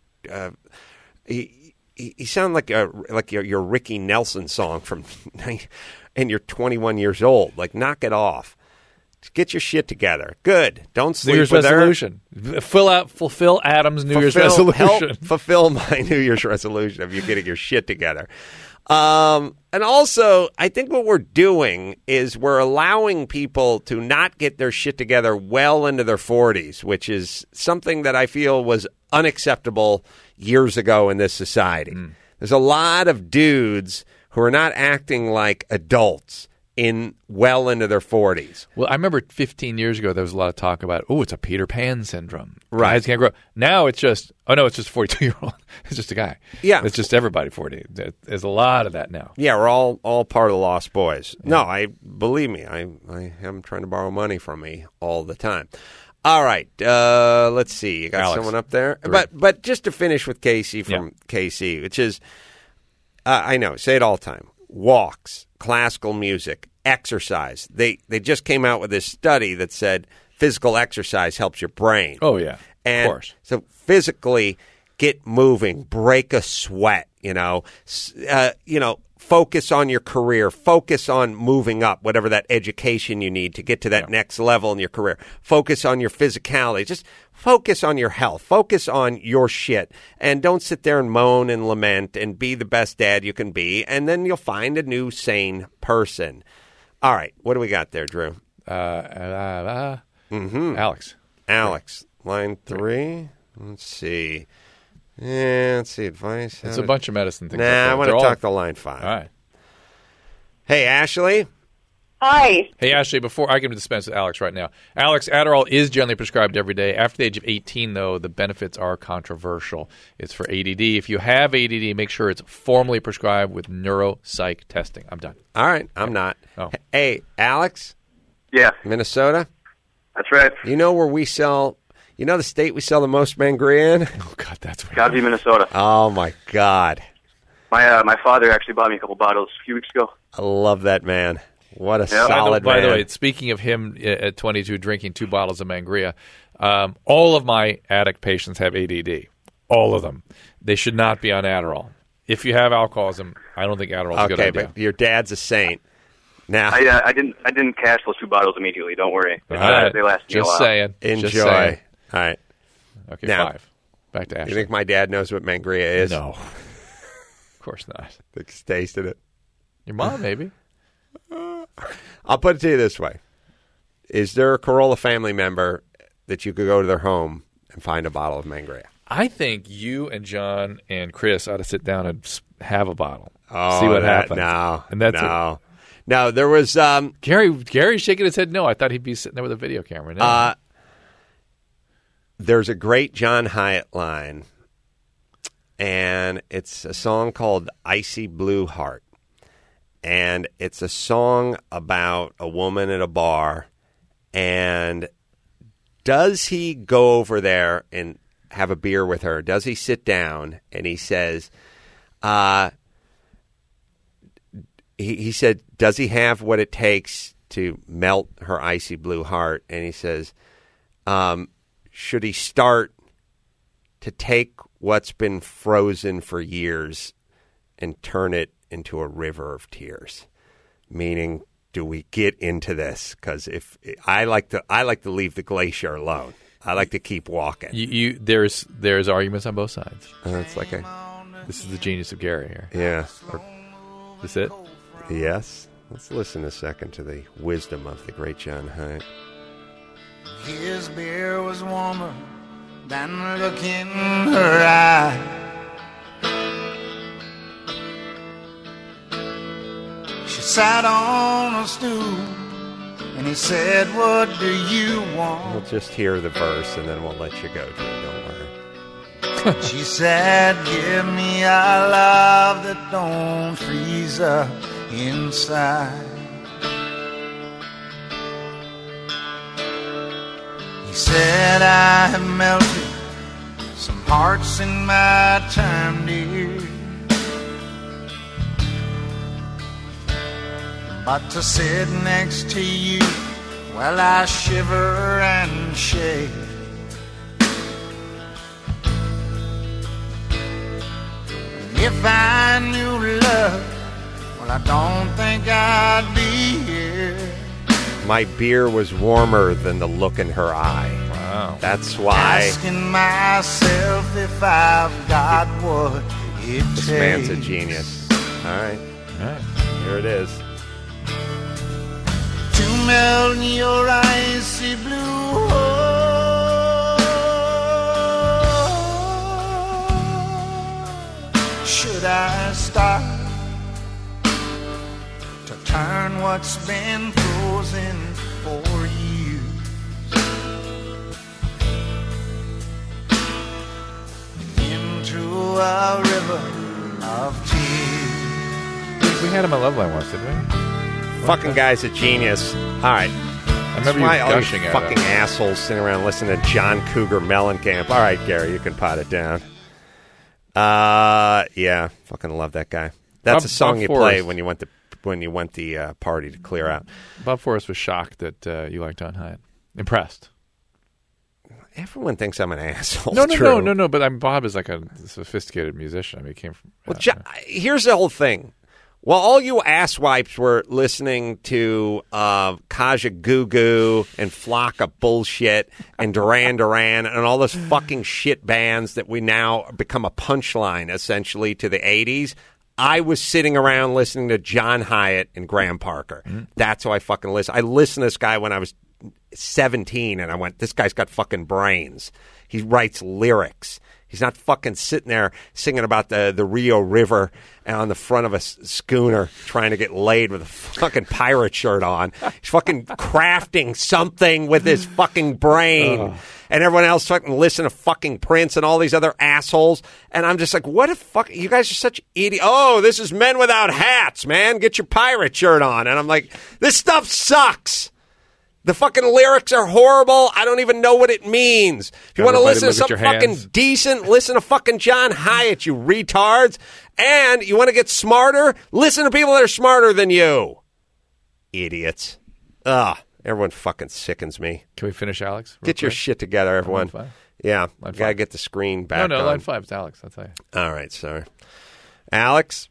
sound like your Ricky Nelson song from, and you're 21 years old. Like, knock it off. Get your shit together. Good. Don't sleep New Year's with resolution. Fulfill Adam's New Year's resolution. Help fulfill my New Year's resolution of you getting your shit together. And also, I think what we're doing is we're allowing people to not get their shit together well into their 40s, which is something that I feel was unacceptable years ago in this society. There's a lot of dudes who are not acting like adults well into their 40s. Well, I remember 15 years ago there was a lot of talk about, it's a Peter Pan syndrome. Right. Guys can't grow. Now it's just, it's just a 42-year-old. It's just a guy. Yeah. It's just everybody 40. There's a lot of that now. Yeah, we're all part of the Lost Boys. Yeah. No, believe me, I am trying to borrow money from me all the time. All right, let's see. You got Alex, someone up there? 3. But just to finish with Casey from KC, which is, I know, say it all the time, walks, classical music, exercise. They just came out with this study that said physical exercise helps your brain. Oh, yeah, and of course. So physically get moving, break a sweat, focus on your career, focus on moving up, whatever that education you need to get to that next level in your career. Focus on your physicality. Just focus on your health. Focus on your shit. And don't sit there and moan and lament and be the best dad you can be. And then you'll find a new sane person. All right. What do we got there, Drew? Alex, line 3. Let's see. Yeah, let's see. Advice. It's a bunch of medicine things. Nah, I want to talk to line 5. All right. Hey, Ashley. Hi. Hey, Ashley, before I can dispense with Alex right now. Alex, Adderall is generally prescribed every day. After the age of 18, though, the benefits are controversial. It's for ADD. If you have ADD, make sure it's formally prescribed with neuropsych testing. I'm done. All right. I'm not. Oh. Hey, Alex. Yeah. Minnesota. That's right. You know where we sell... You know the state we sell the most Mangria in? Oh, God, that's weird. Gotta be Minnesota. Oh, my God. My father actually bought me a couple bottles a few weeks ago. I love that man. What a solid By man. the way, speaking of him at 22 drinking 2 bottles of Mangria, all of my addict patients have ADD. All of them. They should not be on Adderall. If you have alcoholism, I don't think Adderall is a good idea. Okay, but your dad's a saint. Now, I didn't cash those 2 bottles immediately. Don't worry. They last me a while. Just saying. Enjoy. Just saying. All right. Okay, now, 5. Back to Ashley. You think my dad knows what Mangria is? No. Of course not. Think he's tasted it? Your mom, maybe. I'll put it to you this way. Is there a Carolla family member that you could go to their home and find a bottle of Mangria? I think you and John and Chris ought to sit down and have a bottle. Oh, see what happens. No. And that's no. No, there was... Gary's shaking his head no. I thought he'd be sitting there with a video camera. No. There's a great John Hyatt line, and it's a song called Icy Blue Heart. And it's a song about a woman at a bar, and does he go over there and have a beer with her? Does he sit down? And he says, he said, does he have what it takes to melt her icy blue heart? And he says, should he start to take what's been frozen for years and turn it into a river of tears? Meaning, do we get into this? Because if I like to leave the glacier alone. I like to keep walking. There's arguments on both sides. It's like this is the genius of Gary here. Yeah. Is this it? Yes. Let's listen a second to the wisdom of the great John Hyatt. His beer was warmer than the look in her eye. She sat on a stool and he said, "What do you want?" We'll just hear the verse and then we'll let you go, Drew. Don't worry. She said, "Give me a love that don't freeze up inside." He said, "I have melted some hearts in my time, dear, but to sit next to you while I shiver and shake, and if I knew love, well, I don't think I'd be here My beer was warmer than the look in her eye. Wow. That's why Asking myself if I've got what it this takes. man's a genius. All right. All right. Here it is. To melt your icy blue heart. Should I start to turn what's been frozen for years into a river of tears? We had him on Loveline once, didn't we? Fucking guy's a genius. All right. I remember you Why all you gushing at fucking him. assholes sitting around listening to John Cougar Mellencamp. All right, Gary, you can pot it down. Yeah, fucking love that guy. That's a song Bob you Forrest. play when you went the party to clear out. Bob Forrest was shocked that you liked John Hyatt. Impressed. Everyone thinks I'm an asshole. No. But Bob is like a sophisticated musician. I mean, he came from. Well, here's the whole thing. While all you asswipes were listening to Kaja Gugu and Flock of Bullshit and Duran Duran and all those fucking shit bands that we now become a punchline, essentially, to the 80s, I was sitting around listening to John Hyatt and Graham Parker. Mm-hmm. That's how I fucking listen. I listened to this guy when I was 17, and I went, this guy's got fucking brains. He writes lyrics. He's not fucking sitting there singing about the Rio River on the front of a schooner trying to get laid with a fucking pirate shirt on. He's fucking crafting something with his fucking brain. And everyone else fucking listen to fucking Prince and all these other assholes. And I'm just like, what the fuck? You guys are such idiots. Oh, this is Men Without Hats, man. Get your pirate shirt on. And I'm like, this stuff sucks. The fucking lyrics are horrible. I don't even know what it means. If you want to listen to something fucking decent, listen to fucking John Hyatt, you retards. And you want to get smarter? Listen to people that are smarter than you. Idiots. Ugh. Everyone fucking sickens me. Can we finish, Alex? Get your shit together, everyone. Yeah. Line Gotta get the screen back on. No, line 5. It's Alex, I'll tell you. All right, sorry. Alex?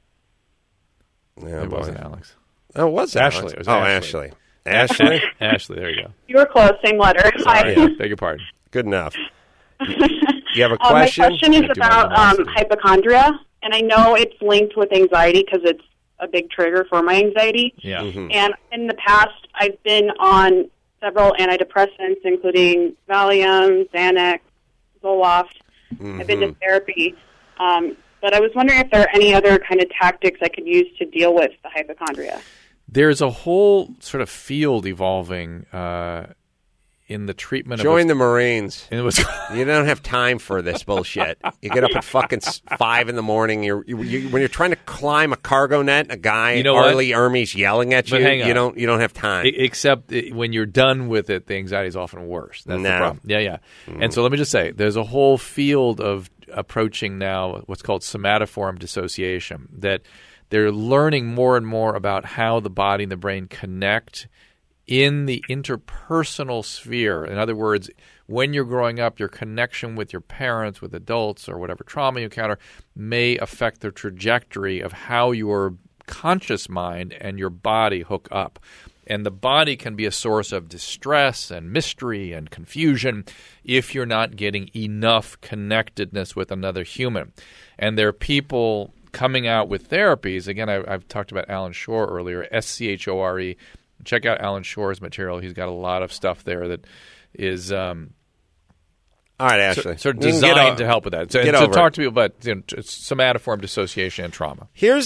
It wasn't Alex. Oh, it was Ashley. Alex. It was Ashley. Ashley? Ashley, there you go. You were close, same letter. Sorry, Hi. beg your pardon. Good enough. You have a question? My question is about hypochondria, and I know it's linked with anxiety because it's a big trigger for my anxiety. Yeah. Mm-hmm. And in the past, I've been on several antidepressants, including Valium, Xanax, Zoloft. I've been to therapy. But I was wondering if there are any other kind of tactics I could use to deal with the hypochondria. There's a whole sort of field evolving in the treatment of... Join the Marines. You don't have time for this bullshit. You get up at fucking 5 in the morning. When you're trying to climb a cargo net, a guy, Arlie Ermey's yelling at you. You don't have time. Except when you're done with it, the anxiety is often worse. That's the problem. Yeah. And so let me just say, there's a whole field of approaching now what's called somatoform dissociation, that they're learning more and more about how the body and the brain connect in the interpersonal sphere. In other words, when you're growing up, your connection with your parents, with adults, or whatever trauma you encounter may affect the trajectory of how your conscious mind and your body hook up. And the body can be a source of distress and mystery and confusion if you're not getting enough connectedness with another human. And there are people coming out with therapies. Again, I've talked about Alan Shore earlier, SCHORE. Check out Alan Shore's material. He's got a lot of stuff there that is all right, Ashley. sort of designed to help with that. So talk to people about somatoform dissociation and trauma. Here's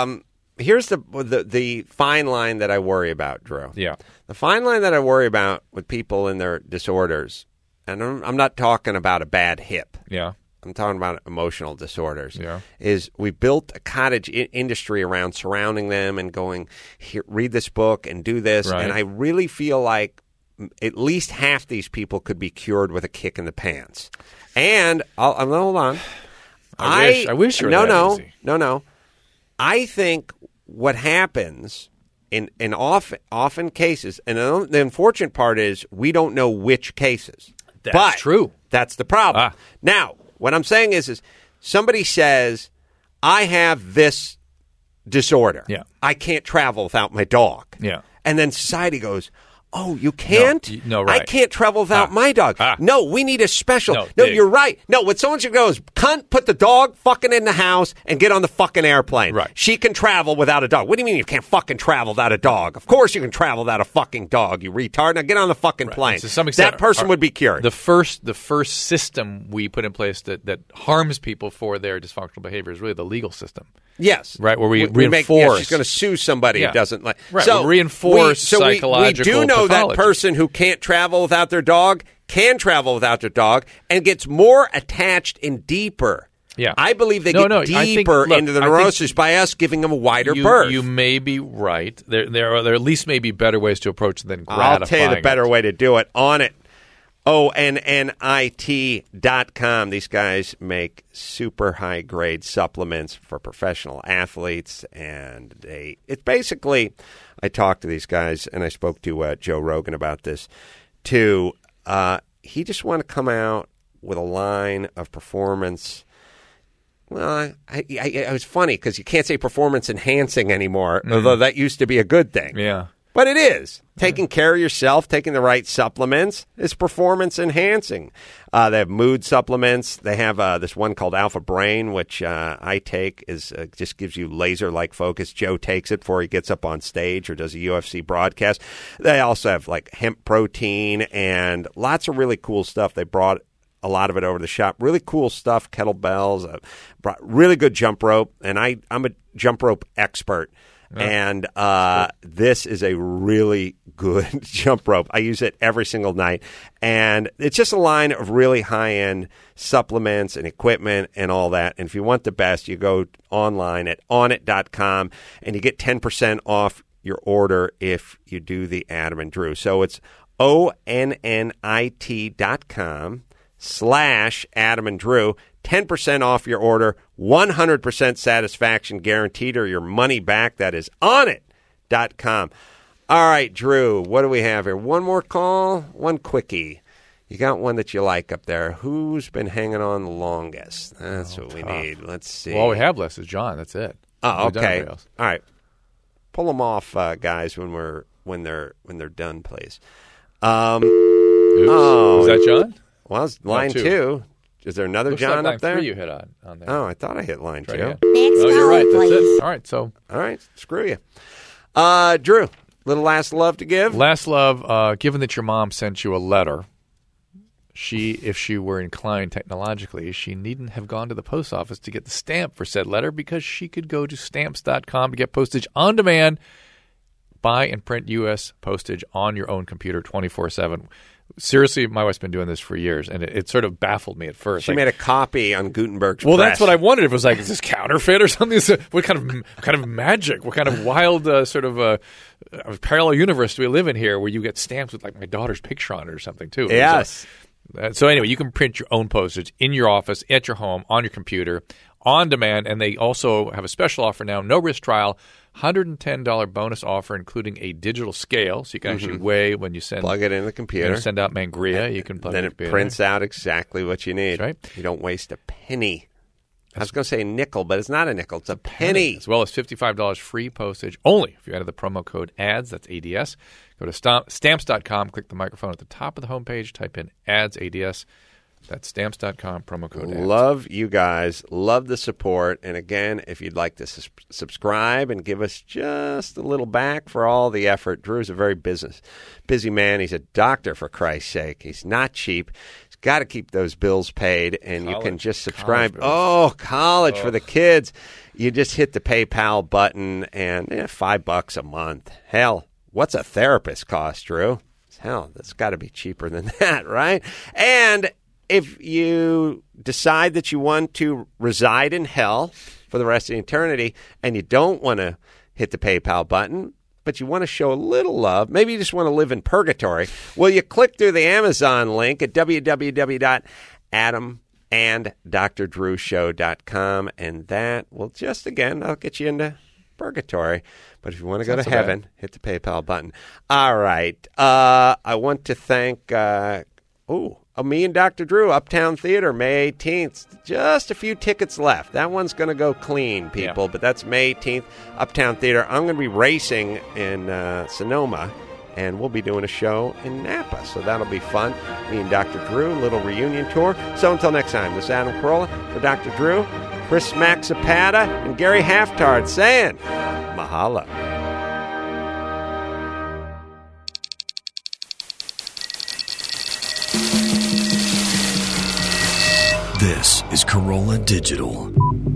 the fine line that I worry about, Drew. Yeah. The fine line that I worry about with people in their disorders, and I'm not talking about a bad hip. Yeah. I'm talking about emotional disorders. Yeah. Is we built a cottage industry around surrounding them and going, here, read this book and do this. Right. And I really feel like at least half these people could be cured with a kick in the pants. And hold on. I wish you were that easy. No. I think what happens in often cases, and the unfortunate part is we don't know which cases. That's true. That's the problem. Now, what I'm saying is somebody says, I have this disorder. Yeah. I can't travel without my dog. Yeah. And then society goes, oh, you can't? No, right. I can't travel without my dog. No, we need a special. No, you're right. No, what someone should go is, cunt, put the dog fucking in the house and get on the fucking airplane. Right. She can travel without a dog. What do you mean you can't fucking travel without a dog? Of course you can travel without a fucking dog, you retard. Now get on the fucking plane. To some extent, that person would be cured. The first system we put in place that harms people for their dysfunctional behavior is really the legal system. Yes. Right, where we reinforce. She's going to sue somebody who doesn't like. Right, so we reinforce psychological we do know pathology. That person who can't travel without their dog can travel without their dog and gets more attached and deeper. Yeah. I believe they get deeper into the neurosis by us giving them a wider berth. You may be right. There at least may be better ways to approach it than gratifying. I'll tell you the better way to do it. On it. ONNIT.com. These guys make super high grade supplements for professional athletes, and it's basically, I talked to these guys and I spoke to Joe Rogan about this too. He just wanted to come out with a line of performance. Well, it was funny because you can't say performance enhancing anymore, although that used to be a good thing. Yeah. But it is. Taking care of yourself, taking the right supplements is performance enhancing. They have mood supplements. They have this one called Alpha Brain, which I take, just gives you laser-like focus. Joe takes it before he gets up on stage or does a UFC broadcast. They also have like hemp protein and lots of really cool stuff. They brought a lot of it over to the shop. Really cool stuff, kettlebells, really good jump rope. And I'm a jump rope expert. And this is a really good jump rope. I use it every single night. And it's just a line of really high-end supplements and equipment and all that. And if you want the best, you go online at onnit.com and you get 10% off your order if you do the Adam and Drew. So it's ONNIT.com/Adam and Drew. 10% off your order, 100% satisfaction guaranteed or your money back. That is onnit.com. All right, Drew, what do we have here? One more call, one quickie. You got one that you like up there. Who's been hanging on the longest? That's what we need. Let's see. Well, all we have left is John. That's it. Oh, okay. All right. Pull them off, guys, when they're done, please. Oops. Is that John? Well, it's line two. Is there another Looks John like up there? line 3 you hit on there. Oh, I thought I hit line 2. Next you're right. That's it. All right. So. All right. Screw you. Drew, little last love to give? Last love, given that your mom sent you a letter, if she were inclined technologically, she needn't have gone to the post office to get the stamp for said letter because she could go to stamps.com to get postage on demand, buy and print U.S. postage on your own computer 24/7. Seriously, my wife's been doing this for years, and it sort of baffled me at first. She made a copy on Gutenberg's press. That's what I wondered. It was like, is this counterfeit or something? What kind of magic? What kind of wild sort of parallel universe do we live in here where you get stamps with like my daughter's picture on it or something too? Yes. So anyway, you can print your own postage in your office, at your home, on your computer, on demand, and they also have a special offer now, no risk trial, $110 bonus offer, including a digital scale, so you can actually weigh when you plug it in the computer. Send out Mangria, you can plug then it in. Then it prints out exactly what you need. That's right. You don't waste a penny. I was going to say a nickel, but it's not a nickel. It's a penny. As well as $55 free postage only if you enter the promo code ADS. That's ADS. Go to stamps.com, click the microphone at the top of the homepage, type in ADS, ADS. That's stamps.com, promo code ADS. Love you guys. Love the support. And again, if you'd like to subscribe and give us just a little back for all the effort. Drew's a very busy man. He's a doctor, for Christ's sake. He's not cheap. He's got to keep those bills paid. And you can just subscribe. College for the kids. You just hit the PayPal button and $5 a month. Hell, what's a therapist cost, Drew? Hell, that's got to be cheaper than that, right? And if you decide that you want to reside in hell for the rest of eternity and you don't want to hit the PayPal button, but you want to show a little love, maybe you just want to live in purgatory, well, you click through the Amazon link at www.adamandrdrewshow.com, and that will just, again, I'll get you into purgatory. But if you want to go to heaven, hit the PayPal button. All right. I want to thank... Me and Dr. Drew, Uptown Theater, May 18th. Just a few tickets left. That one's going to go clean, people, but that's May 18th, Uptown Theater. I'm going to be racing in Sonoma, and we'll be doing a show in Napa, so that'll be fun. Me and Dr. Drew, little reunion tour. So until next time, this is Adam Carolla for Dr. Drew, Chris Maxipata, and Gary Haftard saying mahalo. This is Corolla Digital.